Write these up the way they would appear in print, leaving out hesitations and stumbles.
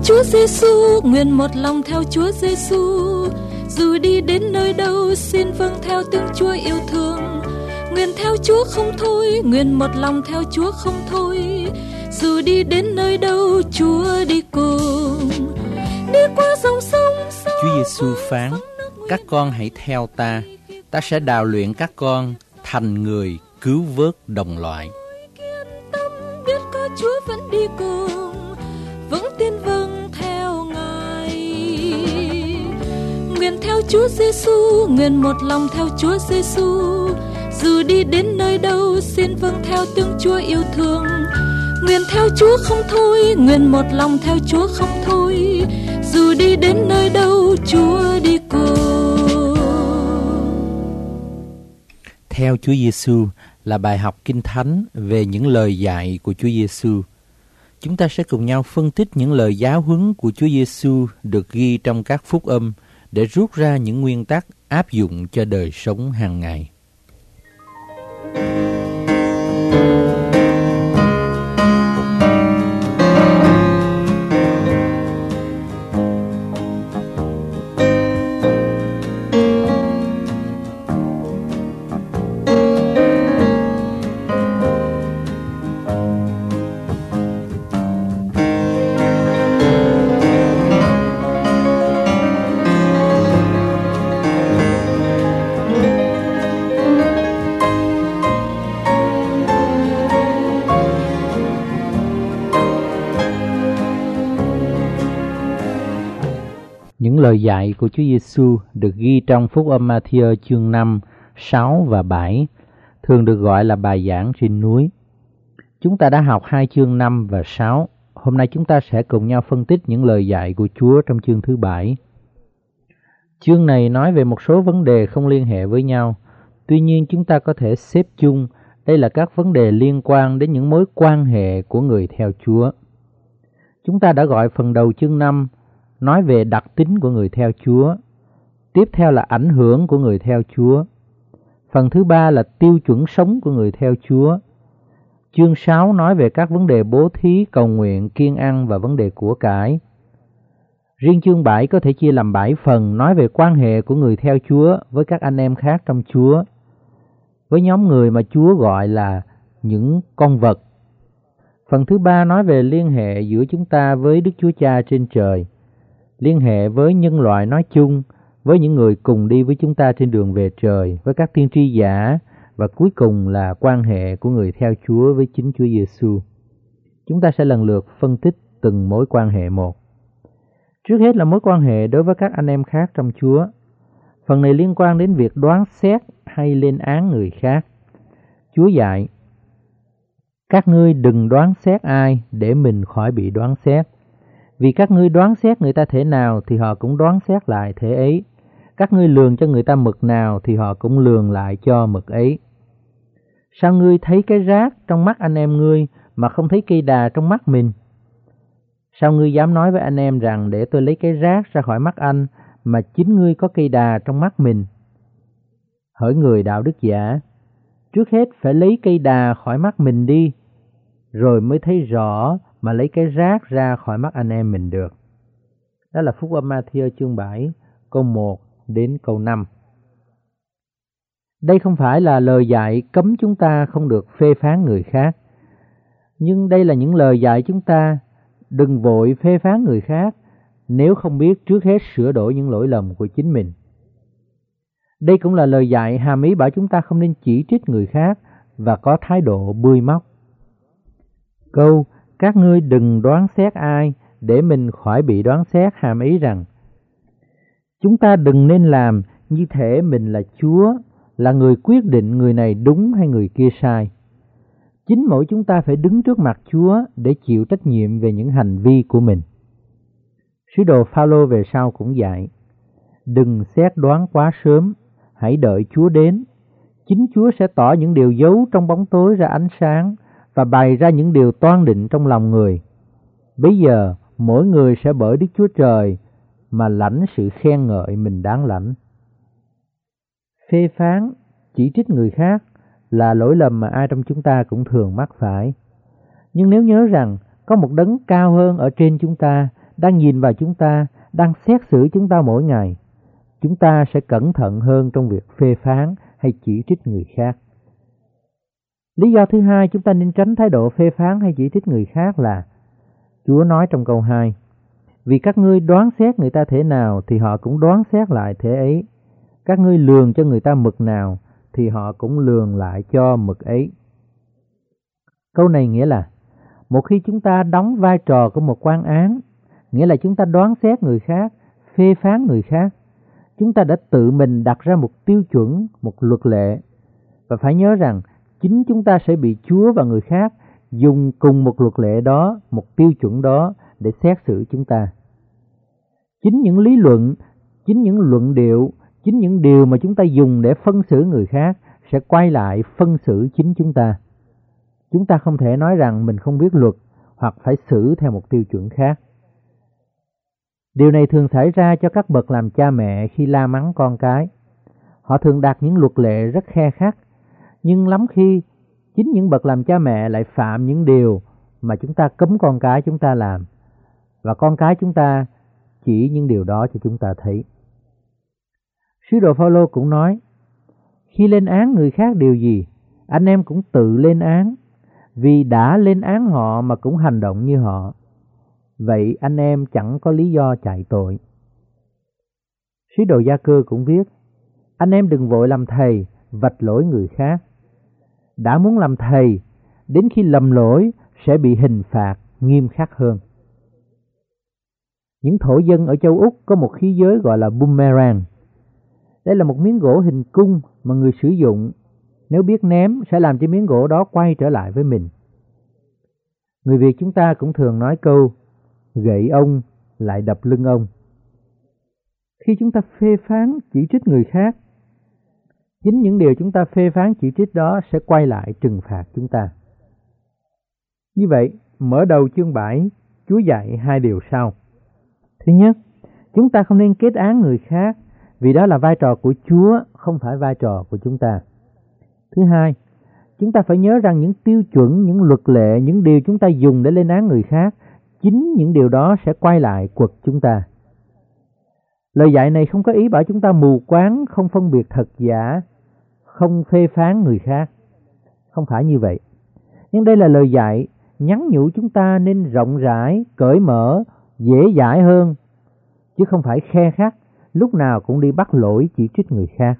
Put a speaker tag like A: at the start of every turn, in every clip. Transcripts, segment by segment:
A: Chúa Giêsu, nguyện một lòng theo Chúa Giêsu. Dù đi đến nơi đâu, xin vâng theo tiếng Chúa yêu thương. Nguyện theo Chúa không thôi, nguyện một lòng theo Chúa không thôi. Dù đi đến nơi đâu, Chúa đi cùng. Đi qua dòng sông.
B: Chúa Giêsu phán: các con hãy theo ta, ta sẽ đào luyện các con thành người cứu vớt đồng loại.
A: Biết có Chúa vẫn đi cùng, vững tin vâng theo Ngài. Nguyện theo Chúa Giêsu, nguyện một lòng theo Chúa Giêsu. Dù đi đến nơi đâu, xin vâng theo tiếng Chúa yêu thương. Nguyện theo Chúa không thôi, nguyện một lòng theo Chúa không thôi. Dù đi đến nơi đâu, Chúa đi cùng.
B: Theo Chúa Giêsu là bài học Kinh Thánh về những lời dạy của Chúa Giêsu. Chúng ta sẽ cùng nhau phân tích những lời giáo huấn của Chúa Giêsu được ghi trong các phúc âm để rút ra những nguyên tắc áp dụng cho đời sống hàng ngày. Những lời dạy của Chúa Giêsu được ghi trong Phúc âm Ma-thi-ơ chương 5, 6 và 7, thường được gọi là bài giảng trên núi. Chúng ta đã học 2 chương 5 và 6. Hôm nay chúng ta sẽ cùng nhau phân tích những lời dạy của Chúa trong chương thứ 7. Chương này nói về một số vấn đề không liên hệ với nhau. Tuy nhiên chúng ta có thể xếp chung, đây là các vấn đề liên quan đến những mối quan hệ của người theo Chúa. Chúng ta đã gọi phần đầu chương 5 nói về đặc tính của người theo Chúa. Tiếp theo là ảnh hưởng của người theo Chúa. Phần thứ 3 là tiêu chuẩn sống của người theo Chúa. Chương 6 nói về các vấn đề bố thí, cầu nguyện, kiêng ăn và vấn đề của cải. Riêng chương 7 có thể chia làm 7 phần nói về quan hệ của người theo Chúa với các anh em khác trong Chúa, với nhóm người mà Chúa gọi là những con vật. Phần thứ 3 nói về liên hệ giữa chúng ta với Đức Chúa Cha trên trời, liên hệ với nhân loại nói chung, với những người cùng đi với chúng ta trên đường về trời, với các tiên tri giả, và cuối cùng là quan hệ của người theo Chúa với chính Chúa Giêsu. Chúng ta sẽ lần lượt phân tích từng mối quan hệ một. Trước hết là mối quan hệ đối với các anh em khác trong Chúa. Phần này liên quan đến việc đoán xét hay lên án người khác. Chúa dạy: các ngươi đừng đoán xét ai để mình khỏi bị đoán xét. Vì các ngươi đoán xét người ta thế nào thì họ cũng đoán xét lại thế ấy. Các ngươi lường cho người ta mực nào thì họ cũng lường lại cho mực ấy. Sao ngươi thấy cái rác trong mắt anh em ngươi mà không thấy cây đà trong mắt mình? Sao ngươi dám nói với anh em rằng để tôi lấy cái rác ra khỏi mắt anh mà chính ngươi có cây đà trong mắt mình? Hỡi người đạo đức giả, trước hết phải lấy cây đà khỏi mắt mình đi, rồi mới thấy rõ mà lấy cái rác ra khỏi mắt anh em mình được. Đó là Phúc âm Ma-thi-ơ chương 7, câu 1 đến câu 5. Đây không phải là lời dạy cấm chúng ta không được phê phán người khác, nhưng đây là những lời dạy chúng ta đừng vội phê phán người khác nếu không biết trước hết sửa đổi những lỗi lầm của chính mình. Đây cũng là lời dạy hàm ý bảo chúng ta không nên chỉ trích người khác và có thái độ bươi móc. Câu các ngươi đừng đoán xét ai để mình khỏi bị đoán xét hàm ý rằng chúng ta đừng nên làm như thể mình là Chúa, là người quyết định người này đúng hay người kia sai. Chính mỗi chúng ta phải đứng trước mặt Chúa để chịu trách nhiệm về những hành vi của mình. Sứ đồ Phao-lô về sau cũng dạy: đừng xét đoán quá sớm, hãy đợi Chúa đến. Chính Chúa sẽ tỏ những điều giấu trong bóng tối ra ánh sáng và bày ra những điều toan định trong lòng người. Bây giờ mỗi người sẽ bởi Đức Chúa Trời mà lãnh sự khen ngợi mình đáng lãnh. Phê phán, chỉ trích người khác là lỗi lầm mà ai trong chúng ta cũng thường mắc phải. Nhưng nếu nhớ rằng có một đấng cao hơn ở trên chúng ta đang nhìn vào chúng ta, đang xét xử chúng ta mỗi ngày, chúng ta sẽ cẩn thận hơn trong việc phê phán hay chỉ trích người khác. Lý do thứ hai chúng ta nên tránh thái độ phê phán hay chỉ trích người khác là Chúa nói trong câu 2: vì các ngươi đoán xét người ta thế nào thì họ cũng đoán xét lại thế ấy. Các ngươi lường cho người ta mực nào thì họ cũng lường lại cho mực ấy. Câu này nghĩa là một khi chúng ta đóng vai trò của một quan án, nghĩa là chúng ta đoán xét người khác, phê phán người khác, chúng ta đã tự mình đặt ra một tiêu chuẩn, một luật lệ. Và phải nhớ rằng chính chúng ta sẽ bị Chúa và người khác dùng cùng một luật lệ đó, một tiêu chuẩn đó để xét xử chúng ta. Chính những lý luận, chính những luận điệu, chính những điều mà chúng ta dùng để phân xử người khác sẽ quay lại phân xử chính chúng ta. Chúng ta không thể nói rằng mình không biết luật hoặc phải xử theo một tiêu chuẩn khác. Điều này thường xảy ra cho các bậc làm cha mẹ khi la mắng con cái. Họ thường đặt những luật lệ rất khe khắt, nhưng lắm khi chính những bậc làm cha mẹ lại phạm những điều mà chúng ta cấm con cái chúng ta làm, và con cái chúng ta chỉ những điều đó cho chúng ta thấy. Sứ đồ Phaolô cũng nói, khi lên án người khác điều gì, anh em cũng tự lên án, vì đã lên án họ mà cũng hành động như họ. Vậy anh em chẳng có lý do chạy tội. Sứ đồ Gia-cơ cũng viết, anh em đừng vội làm thầy vạch lỗi người khác. Đã muốn làm thầy, đến khi lầm lỗi sẽ bị hình phạt nghiêm khắc hơn. Những thổ dân ở châu Úc có một khí giới gọi là boomerang. Đây là một miếng gỗ hình cung mà người sử dụng nếu biết ném sẽ làm cho miếng gỗ đó quay trở lại với mình. Người Việt chúng ta cũng thường nói câu gậy ông lại đập lưng ông. Khi chúng ta phê phán chỉ trích người khác, chính những điều chúng ta phê phán chỉ trích đó sẽ quay lại trừng phạt chúng ta. Như vậy, mở đầu chương 7, Chúa dạy hai điều sau. Thứ nhất, chúng ta không nên kết án người khác, vì đó là vai trò của Chúa, không phải vai trò của chúng ta. Thứ hai, chúng ta phải nhớ rằng những tiêu chuẩn, những luật lệ, những điều chúng ta dùng để lên án người khác, chính những điều đó sẽ quay lại quật chúng ta. Lời dạy này không có ý bảo chúng ta mù quáng, không phân biệt thật giả, không phê phán người khác. Không phải như vậy. Nhưng đây là lời dạy nhắn nhủ chúng ta nên rộng rãi, cởi mở, dễ dãi hơn, chứ không phải khe khắt, lúc nào cũng đi bắt lỗi chỉ trích người khác.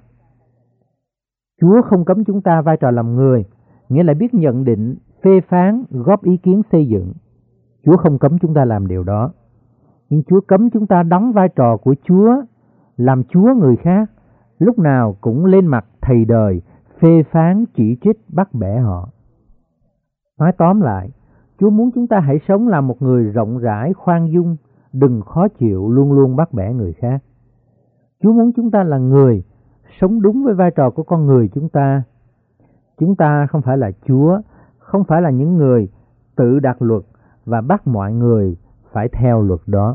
B: Chúa không cấm chúng ta vai trò làm người, nghĩa là biết nhận định, phê phán, góp ý kiến xây dựng. Chúa không cấm chúng ta làm điều đó. Nhưng Chúa cấm chúng ta đóng vai trò của Chúa, làm Chúa người khác, lúc nào cũng lên mặt thầy đời, phê phán, chỉ trích, bắt bẻ họ. Nói tóm lại, Chúa muốn chúng ta hãy sống làm một người rộng rãi, khoan dung, đừng khó chịu, luôn luôn bắt bẻ người khác. Chúa muốn chúng ta là người, sống đúng với vai trò của con người chúng ta. Chúng ta không phải là Chúa, không phải là những người tự đặt luật và bắt mọi người phải theo luật đó.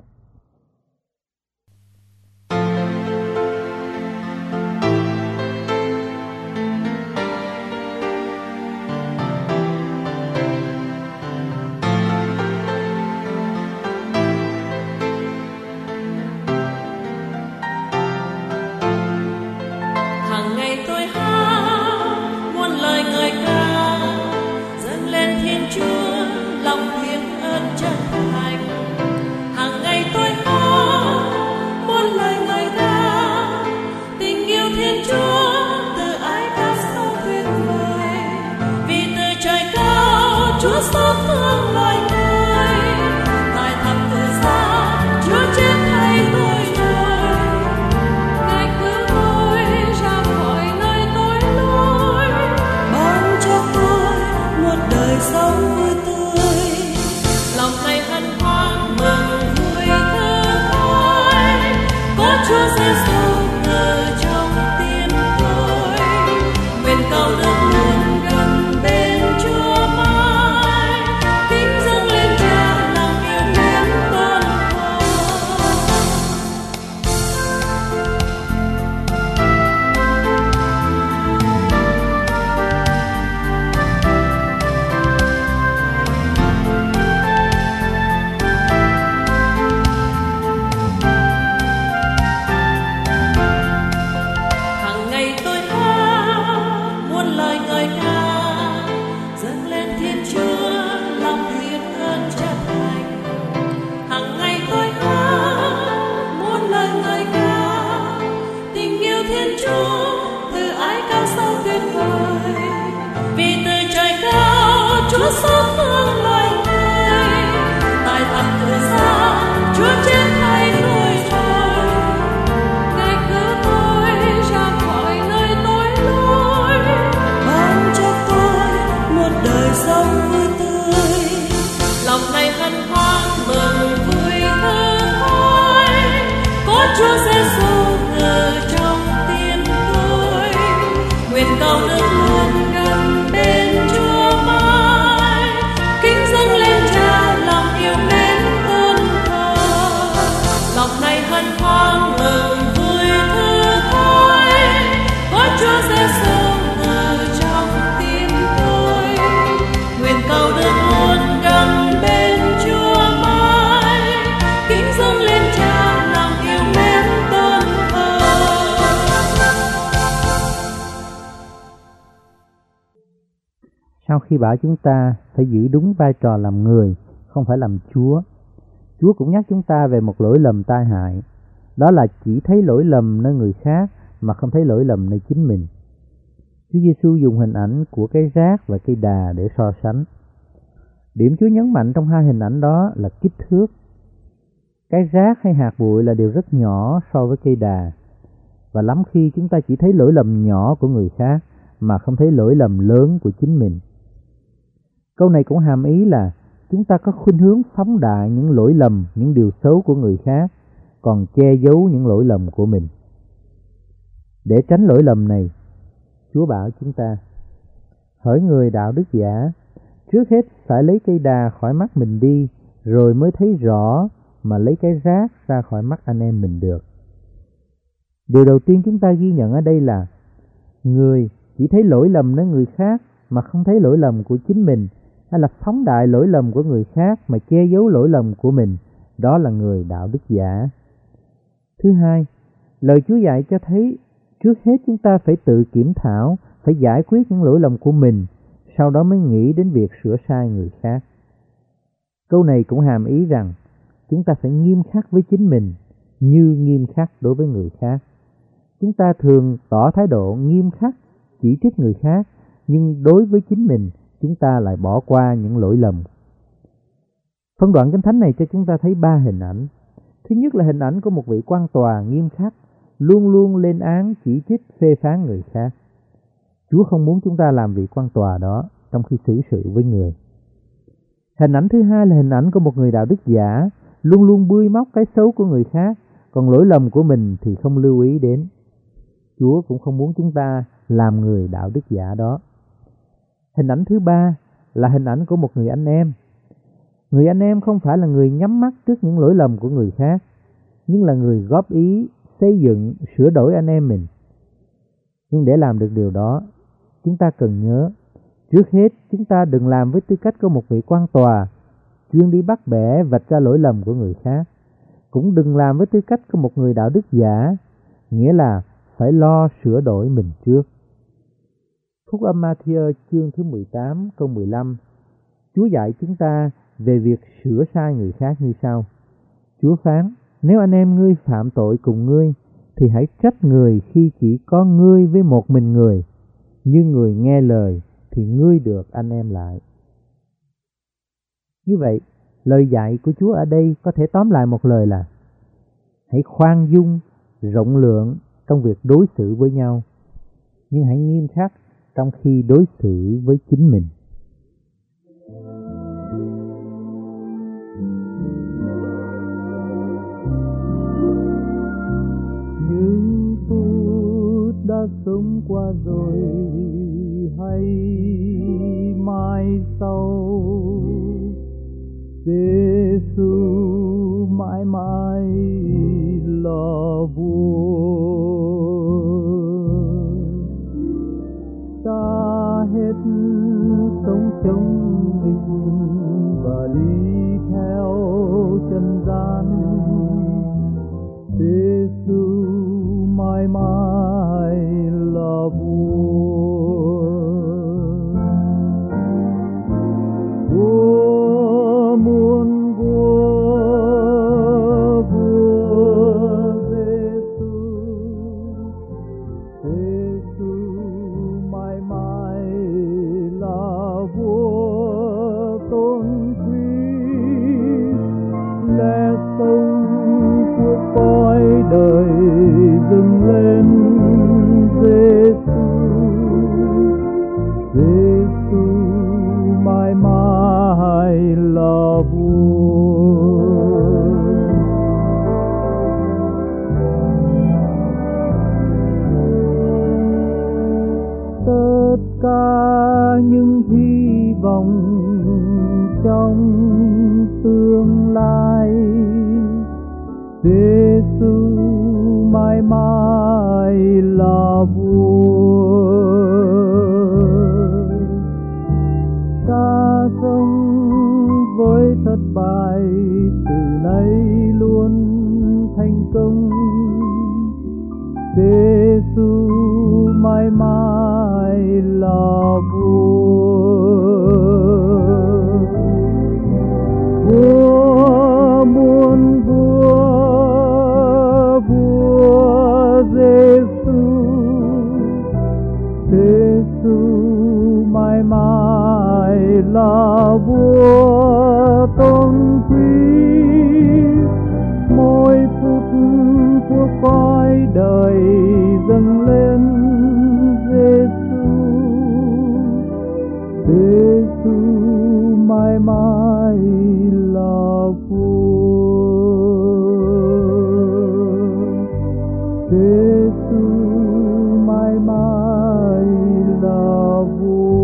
A: tuyệt vời. Vì từ trời cao Chúa xót thương loài người, tại thập tự giá Chúa chết thay tôi rồi. Ngài cứu tôi ra khỏi nơi tối lối, ban cho tôi một đời sống vui tươi. Lòng này hân hoan mừng vui hớn hối, có Chúa Giêsu ngự trong tim tôi. Nguyện cầu nước luôn gần bên Chúa mãi, kính dâng lên Cha lòng yêu mến tôn thờ. Lòng này hân hoan mừng vui thứ thôi, có Chúa Giêsu ngự trong tim tôi. Nguyện cầu được luôn gần bên Chúa mãi, kính dâng lên Cha lòng yêu mến tôn thờ.
B: Sau khi bảo chúng ta phải giữ đúng vai trò làm người, không phải làm Chúa, Chúa cũng nhắc chúng ta về một lỗi lầm tai hại. Đó là chỉ thấy lỗi lầm nơi người khác mà không thấy lỗi lầm nơi chính mình. Chúa Giêsu dùng hình ảnh của cái rác và cây đà để so sánh. Điểm Chúa nhấn mạnh trong hai hình ảnh đó là kích thước. Cái rác hay hạt bụi là điều rất nhỏ so với cây đà, và lắm khi chúng ta chỉ thấy lỗi lầm nhỏ của người khác mà không thấy lỗi lầm lớn của chính mình. Câu này cũng hàm ý là chúng ta có khuynh hướng phóng đại những lỗi lầm, những điều xấu của người khác, còn che giấu những lỗi lầm của mình. Để tránh lỗi lầm này, Chúa bảo chúng ta: hỡi người đạo đức giả, trước hết phải lấy cây đà khỏi mắt mình đi, rồi mới thấy rõ mà lấy cái rác ra khỏi mắt anh em mình được. Điều đầu tiên chúng ta ghi nhận ở đây là người chỉ thấy lỗi lầm nơi người khác mà không thấy lỗi lầm của chính mình, hay là phóng đại lỗi lầm của người khác mà che giấu lỗi lầm của mình. Đó là người đạo đức giả. Thứ hai, lời Chúa dạy cho thấy trước hết chúng ta phải tự kiểm thảo, phải giải quyết những lỗi lầm của mình, sau đó mới nghĩ đến việc sửa sai người khác. Câu này cũng hàm ý rằng chúng ta phải nghiêm khắc với chính mình như nghiêm khắc đối với người khác. Chúng ta thường tỏ thái độ nghiêm khắc chỉ trích người khác, nhưng đối với chính mình chúng ta lại bỏ qua những lỗi lầm. Phân đoạn Kinh Thánh này cho chúng ta thấy ba hình ảnh. Thứ nhất là hình ảnh của một vị quan tòa nghiêm khắc, luôn luôn lên án, chỉ trích, phê phán người khác. Chúa không muốn chúng ta làm vị quan tòa đó trong khi xử sự với người. Hình ảnh thứ hai là hình ảnh của một người đạo đức giả, luôn luôn bươi móc cái xấu của người khác, còn lỗi lầm của mình thì không lưu ý đến. Chúa cũng không muốn chúng ta làm người đạo đức giả đó. Hình ảnh thứ ba là hình ảnh của một người anh em. Người anh em không phải là người nhắm mắt trước những lỗi lầm của người khác, nhưng là người góp ý, xây dựng, sửa đổi anh em mình. Nhưng để làm được điều đó, chúng ta cần nhớ, trước hết chúng ta đừng làm với tư cách của một vị quan tòa, chuyên đi bắt bẻ vạch ra lỗi lầm của người khác. Cũng đừng làm với tư cách của một người đạo đức giả, nghĩa là phải lo sửa đổi mình trước. Phúc âm Ma-thi-ơ chương thứ 18 câu 15, Chúa dạy chúng ta về việc sửa sai người khác như sau. Chúa phán: nếu anh em ngươi phạm tội cùng ngươi, thì hãy trách người khi chỉ có ngươi với một mình người. Như người nghe lời thì ngươi được anh em lại. Như vậy, lời dạy của Chúa ở đây có thể tóm lại một lời là: hãy khoan dung, rộng lượng trong việc đối xử với nhau, nhưng hãy nghiêm khắc trong khi đối xử với chính mình.
C: Những phút đã sống qua rồi, hay mai sau, Giêsu mãi mãi là vua. Ta hết sống chống mình và đi theo chân gian, Giêsu mãi mãi là vua. Vua muôn vua, vua Giêsu, Giêsu mãi tất cả những hy vọng trong tương lai. Giêsu mãi mãi là vua. Ta sống với thất bại từ nay luôn thành công. Giêsu mãi mãi là vua. Vua muôn vua, vua Giêsu. Giêsu mãi mãi là vua tôn quý. Mỗi phút của cõi đời dâng lên Giêsu. Giêsu mãi mãi là vua. Giêsu mãi mãi là vua.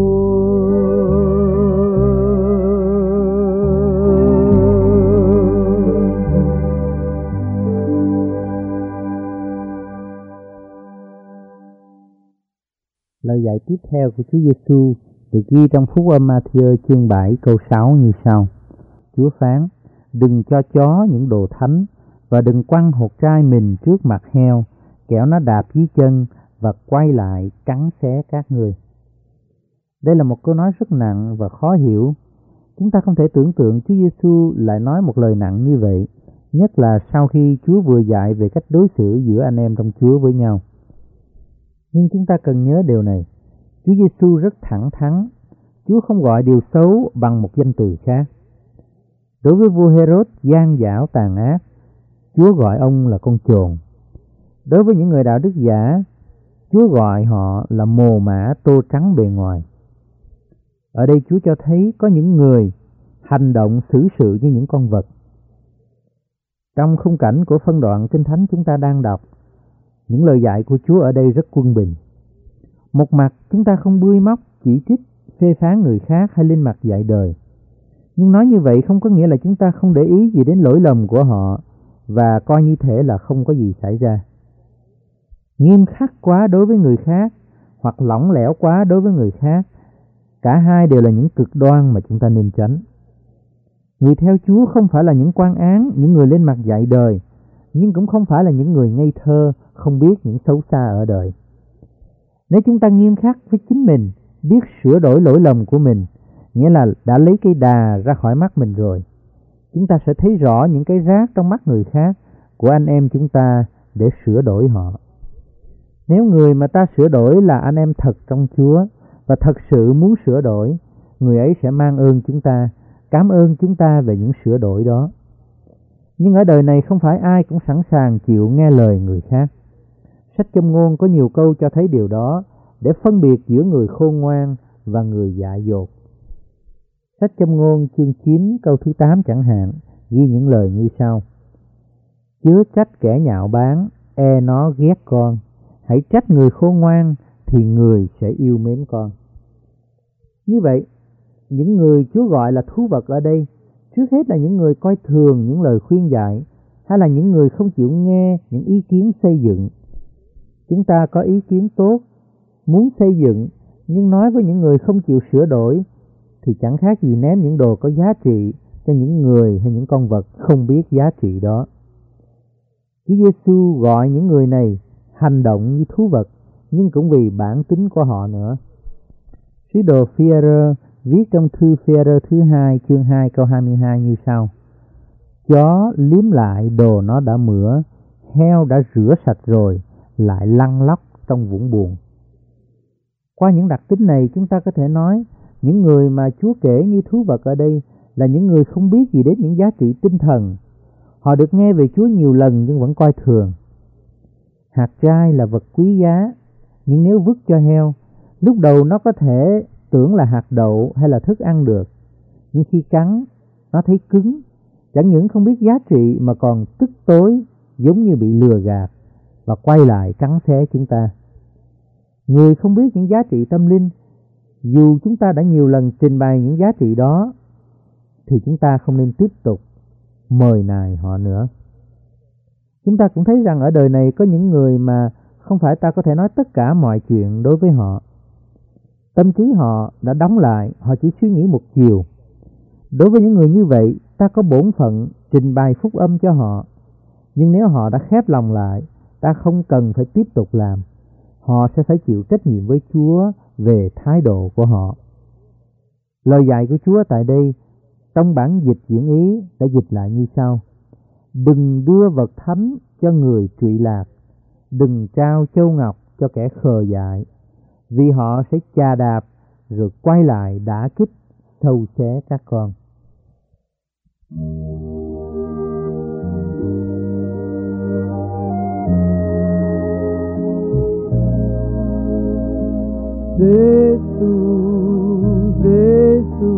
B: Lời dạy tiếp theo của Chúa Giêsu được ghi trong Phúc Âm Ma-thi-ơ chương 7 câu 6 như sau. Chúa phán: đừng cho chó những đồ thánh, và đừng quăng hột trai mình trước mặt heo, kẻo nó đạp dưới chân và quay lại cắn xé các ngươi. Đây là một câu nói rất nặng và khó hiểu. Chúng ta không thể tưởng tượng Chúa Giêsu lại nói một lời nặng như vậy, nhất là sau khi Chúa vừa dạy về cách đối xử giữa anh em trong Chúa với nhau. Nhưng chúng ta cần nhớ điều này, Chúa Giêsu rất thẳng thắn. Chúa không gọi điều xấu bằng một danh từ khác. Đối với vua Hê-rốt gian dảo tàn ác, Chúa gọi ông là con chồn. Đối với những người đạo đức giả, Chúa gọi họ là mồ mả tô trắng bề ngoài. Ở đây Chúa cho thấy có những người hành động xử sự như những con vật. Trong khung cảnh của phân đoạn Kinh Thánh chúng ta đang đọc, những lời dạy của Chúa ở đây rất quân bình. Một mặt chúng ta không bươi móc, chỉ trích, phê phán người khác hay lên mặt dạy đời. Nhưng nói như vậy không có nghĩa là chúng ta không để ý gì đến lỗi lầm của họ và coi như thể là không có gì xảy ra. Nghiêm khắc quá đối với người khác hoặc lỏng lẻo quá đối với người khác, cả hai đều là những cực đoan mà chúng ta nên tránh. Người theo Chúa không phải là những quan án, những người lên mặt dạy đời, nhưng cũng không phải là những người ngây thơ, không biết những xấu xa ở đời. Nếu chúng ta nghiêm khắc với chính mình, biết sửa đổi lỗi lầm của mình, nghĩa là đã lấy cây đà ra khỏi mắt mình rồi, chúng ta sẽ thấy rõ những cái rác trong mắt người khác của anh em chúng ta để sửa đổi họ. Nếu người mà ta sửa đổi là anh em thật trong Chúa và thật sự muốn sửa đổi, người ấy sẽ mang ơn chúng ta, cảm ơn chúng ta về những sửa đổi đó. Nhưng ở đời này không phải ai cũng sẵn sàng chịu nghe lời người khác. Sách Châm Ngôn có nhiều câu cho thấy điều đó, để phân biệt giữa người khôn ngoan và người dại dột. Sách Châm Ngôn chương 9 câu thứ 8 chẳng hạn, ghi những lời như sau: chớ trách kẻ nhạo báng, e nó ghét con. Hãy trách người khôn ngoan, thì người sẽ yêu mến con. Như vậy, những người Chúa gọi là thú vật ở đây, trước hết là những người coi thường những lời khuyên dạy, hay là những người không chịu nghe những ý kiến xây dựng. Chúng ta có ý kiến tốt, muốn xây dựng, nhưng nói với những người không chịu sửa đổi, thì chẳng khác gì ném những đồ có giá trị cho những người hay những con vật không biết giá trị đó. Chúa Giêsu gọi những người này hành động như thú vật, nhưng cũng vì bản tính của họ nữa. Sứ đồ Phi-e-rơ viết trong thư Phi-e-rơ thứ 2 chương 2 câu 22 như sau: chó liếm lại đồ nó đã mửa, heo đã rửa sạch rồi, lại lăn lóc trong vũng buồn. Qua những đặc tính này, chúng ta có thể nói những người mà Chúa kể như thú vật ở đây là những người không biết gì đến những giá trị tinh thần. Họ được nghe về Chúa nhiều lần nhưng vẫn coi thường. Hạt trai là vật quý giá, nhưng nếu vứt cho heo, lúc đầu nó có thể tưởng là hạt đậu hay là thức ăn được, nhưng khi cắn, nó thấy cứng, chẳng những không biết giá trị mà còn tức tối, giống như bị lừa gạt, và quay lại cắn xé chúng ta. Người không biết những giá trị tâm linh, dù chúng ta đã nhiều lần trình bày những giá trị đó, thì chúng ta không nên tiếp tục mời nài họ nữa. Chúng ta cũng thấy rằng ở đời này có những người mà không phải ta có thể nói tất cả mọi chuyện đối với họ. Tâm trí họ đã đóng lại, họ chỉ suy nghĩ một chiều. Đối với những người như vậy, ta có bổn phận trình bày phúc âm cho họ. Nhưng nếu họ đã khép lòng lại, ta không cần phải tiếp tục làm. Họ sẽ phải chịu trách nhiệm với Chúa về thái độ của họ. Lời dạy của Chúa tại đây, trong bản dịch diễn ý đã dịch lại như sau: đừng đưa vật thánh cho người trụy lạc, đừng trao châu ngọc cho kẻ khờ dại, vì họ sẽ chà đạp rồi quay lại đả kích thâu xé các con.
C: Giêsu, Giêsu,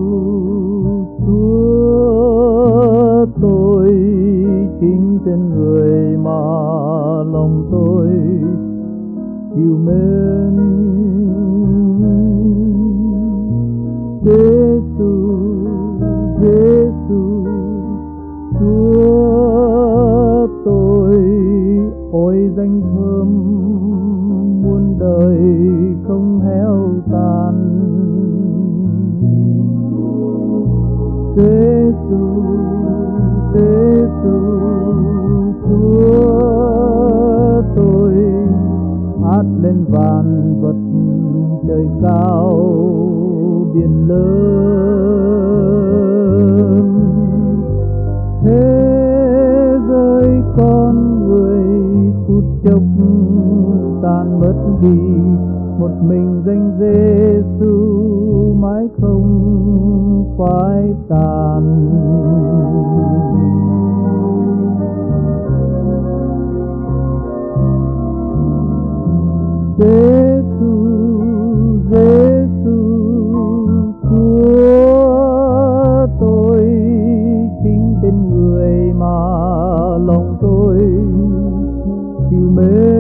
C: Chúa tôi chính tên người mà lòng tôi yêu mến. Giêsu, Giêsu, Chúa tôi, ôi danh thơm muôn đời không héo tàn. Giêsu, Giêsu, Chúa tôi, hát lên vạn vật trời cao biển lớn. Thế giới con người phút chốc tan mất đi, một mình danh Giêsu mãi không phai tàn. Giêsu, Giêsu, Chúa tôi chính tên người mà lòng tôi yêu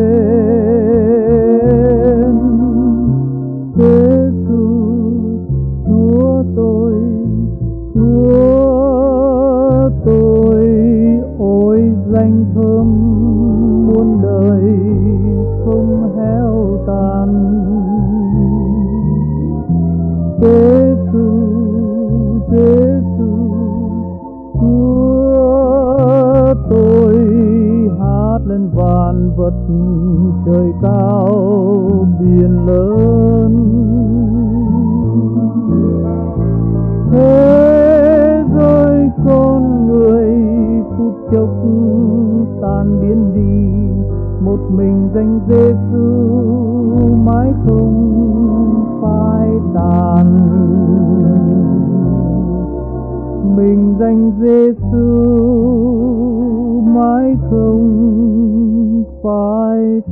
C: mến. Giêsu, Chúa tôi, Chúa tôi, ôi danh thơm muôn đời không héo tàn. Giêsu, Giêsu, Chúa tôi, hát lên vạn vật trời cao biển lớn. Thế giới con người phút chốc tan biến đi, một mình danh Giêsu mãi không phai tàn. Mình danh Giêsu mãi không phai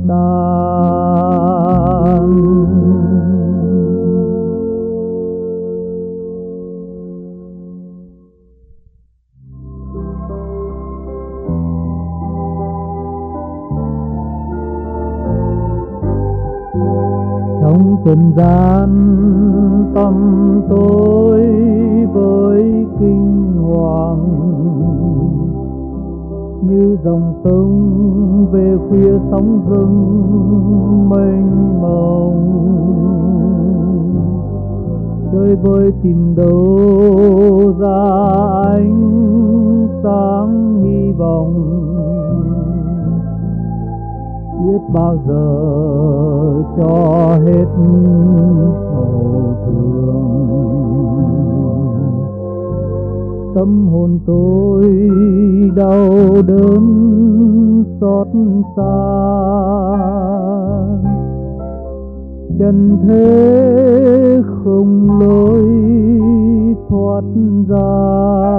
C: tàn. Trong trần gian tâm tôi với kinh hoàng, như dòng sông về phía sóng dâng mênh mông. Chơi vơi tìm đâu ra ánh sáng hy vọng, biết bao giờ cho hết sầu thương. Tâm hồn tôi đau đớn xót xa, trần thế không lối thoát ra.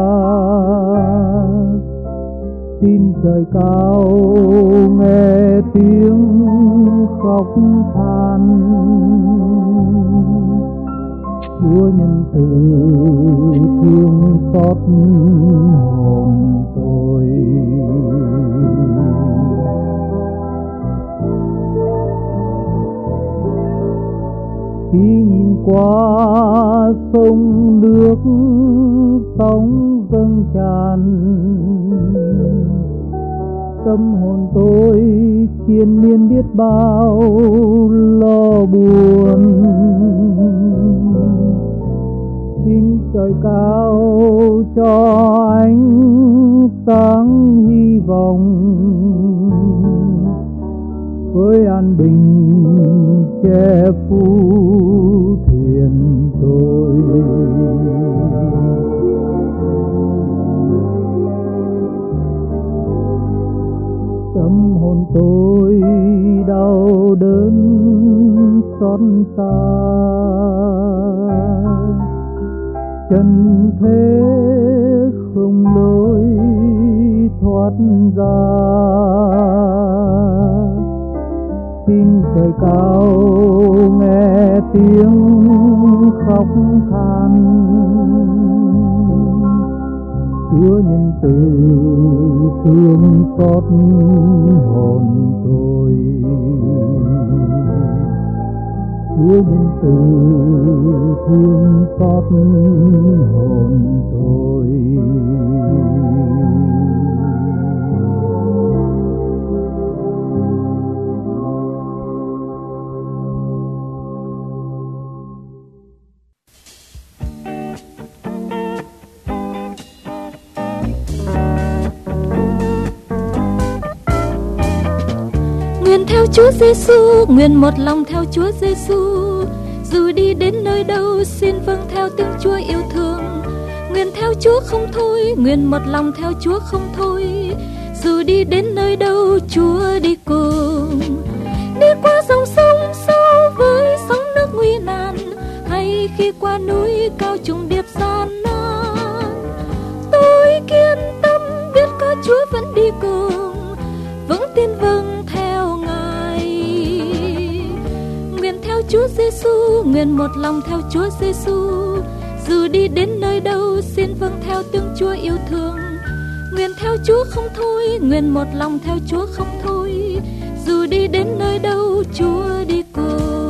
C: Xin trời cao nghe tiếng khóc than, Chúa nhân từ thương xót hồn tôi. Khi nhìn qua sông nước sóng dâng tràn, tâm hồn tôi triền miên biết bao lo buồn. Xin trời cao cho ánh sáng hy vọng, với an bình che phủ thuyền tôi. Tâm hồn tôi đau đớn xót xa, trần thế không lối thoát ra. Xin trời cao nghe tiếng khóc than, Chúa nhân từ thương xót hồn tôi. Chúa nhân từ thương xót hồn tôi.
A: Theo Chúa Giêsu, nguyện một lòng theo Chúa Giêsu. Dù đi đến nơi đâu, xin vâng theo tiếng Chúa yêu thương. Nguyện theo Chúa không thôi, nguyện một lòng theo Chúa không thôi. Dù đi đến nơi đâu, Chúa đi cùng. Đi qua dòng sông sâu với sóng nước nguy nan, hay khi qua núi cao trùng điệp gian nan, tôi kiên tâm biết có Chúa vẫn đi cùng, vững tin vâng theo Ngài. Nguyện theo Chúa Giêsu, nguyện một lòng theo Chúa Giêsu. Dù đi đến nơi đâu, xin vâng theo tiếng Chúa yêu thương. Nguyện theo Chúa không thôi, nguyện một lòng theo Chúa không thôi. Dù đi đến nơi đâu, Chúa đi cùng.